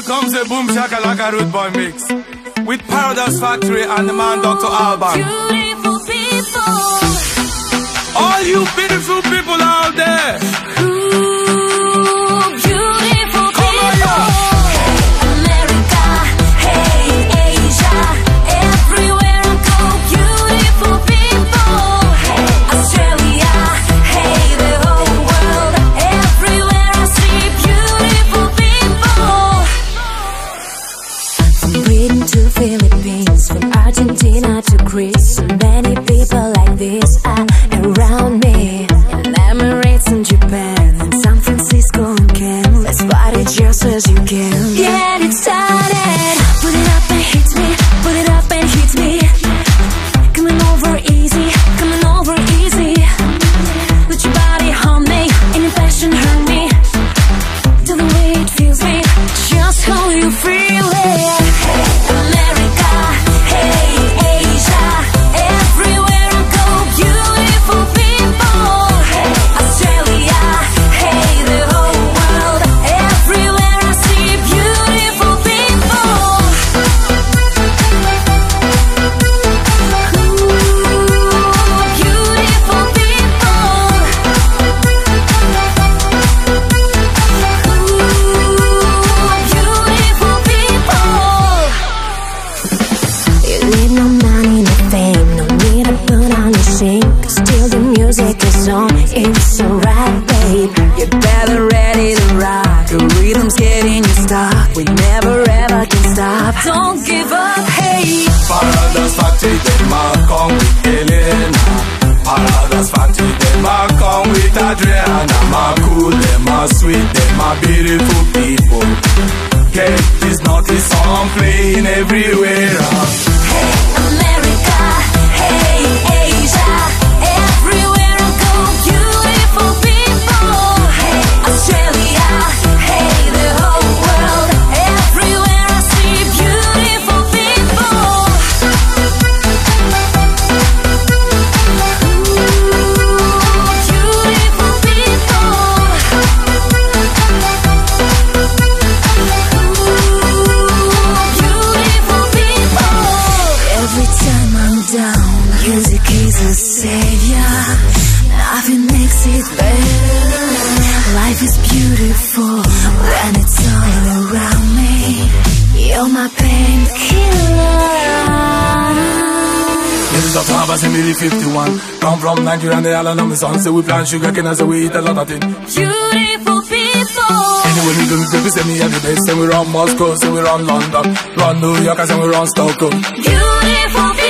comes a boom shakalaka root boy mix with Paradise Factory and the man Dr. Alban. Beautiful people, all you beautiful people out there. ooh, beautiful Come on, people. America, hey Asia, everywhere I go, beautiful people. Australia, hey the whole world, everywhere I see beautiful people. From Britain to Philippines, from Argentina to Greece, so many people like this are around me. In Emirates and Japan, and San Francisco and Cannes, let's party just as you can. Get it started. Put it up and hit me. Put it up and hit me. Coming over easy. Coming over easy. Let your body harm me. Any passion hurt me. Do the way it feels me. Just how you feel it. America, hey Asia, everywhere I go, beautiful people. Australia, hey the whole world, everywhere I see beautiful people. Ooh, beautiful people. Beautiful people. You need no money, no fame, no need to put on your shame. Still the music is on, it's alright, babe. You're better ready to rock. The rhythm's getting you stuck. We never ever can stop. Don't give up, hey. Paradise Factory, them a come with Elena. Paradise Factory, them a come with Adriana. Ma cool, them a sweet, them a beautiful people. Get this naughty song playing everywhere. America, hey Asia, everywhere I go, beautiful people. Australia, hey the whole world, everywhere I see beautiful people. Ooh, beautiful people. Beautiful people. Every time I'm down, music is a savior. Nothing makes it better. Life is beautiful when it's all around me. You're my painkiller. This is Dr. Abbas in Millie 51. Come from Nigeria and the island of the sun. So we plant sugar cane and so we eat a lot of things. Beautiful people. Anyway, we do we say me every day. Say we run Moscow, say we run London, run New York, and say we run Stockholm. Beautiful people.